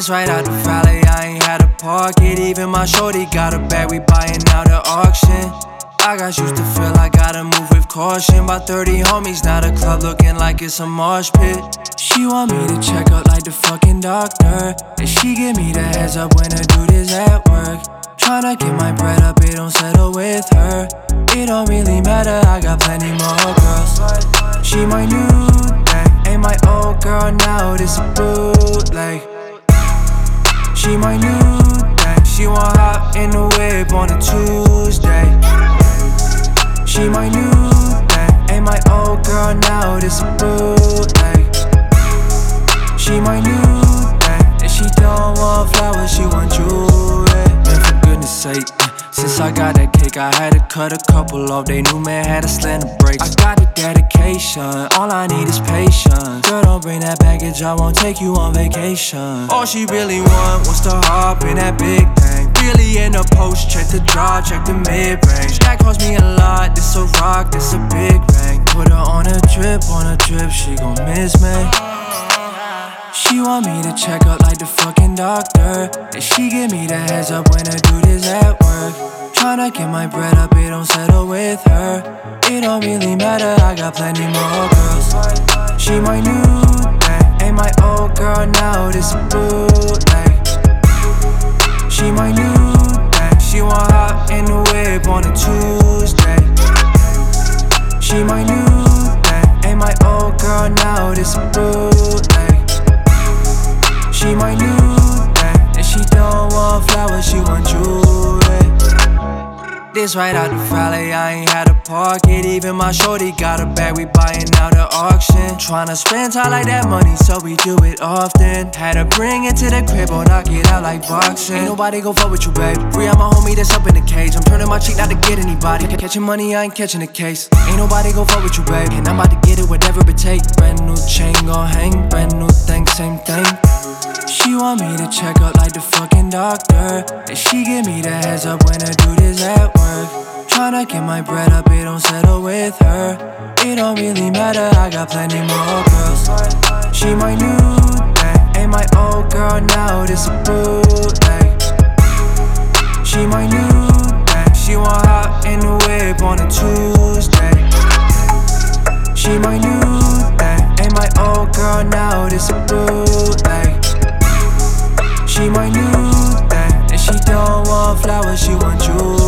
This right out the valley, I ain't had to park it. Even my shorty got a bag, we buying out at auction. I got used to feel I gotta move with caution. About 30 homies, now the club looking like it's a mosh pit. She want me to check up like the fucking doctor, and she give me the heads up when the dude is at work. Tryna get my bread up, it don't settle with her. It don't really matter, I got plenty more girls. She my new thing, ain't my old girl now, this a bootleg. She my new thing, she want hop in the whip on a Tuesday. She my new thing, ain't my old girl now, this a bootleg. She my new thing, and she don't want flowers, she want jewelry. Man, for goodness sake, since I got that cake, I had to cut a couple off. They knew man had to slam the brakes. I got the dedication, all I need is patience. Girl, don't bring that baggage, I won't take you on vacation. All she really want was to hop in that big thing. Really in the post, check the drive, check the mid-range. That cost me a lot, this a rock, this a big ring. Put her on a drip, she gon' miss me. She want me to check up like the fucking doctor, and she give me the heads up when the dude is at work. Tryna get my bread up, it don't settle with her. It don't really matter, I got plenty more girls. She my new thing, ain't my old girl now, this a bootleg. She my new thing, she want hop in the whip on a Tuesday. She my new thing, ain't my old girl now, this a bootleg. She my new thing, and she don't want flowers, she want jewelry. This right out the valley, I ain't had to park it. Even my shorty got a bag, we buying out at auction. Tryna spend time like that money, so we do it often. Had to bring it to the crib or knock it out like boxing. Ain't nobody gon' fuck with you, babe. Free out my homie that's up in the cage. I'm turning my cheek not to get anybody. Catching money, I ain't catching the case. Ain't nobody gon' fuck with you, babe. And I'm about to get it, whatever it take. Brand new chain gon' hang, brand new thing, same thing. She want me to check up like the fucking doctor, and she give me the heads up when the dude is at work. Tryna get my bread up, it don't settle with her. It don't really matter, I got plenty more girls. She my new thing, ain't my old girl now, this a bootleg. She my new thing, she want hop in the whip on a Tuesday. She my new thing, ain't my old girl now, this a bootleg. She my new thing, and she don't want flowers, she want jewelry.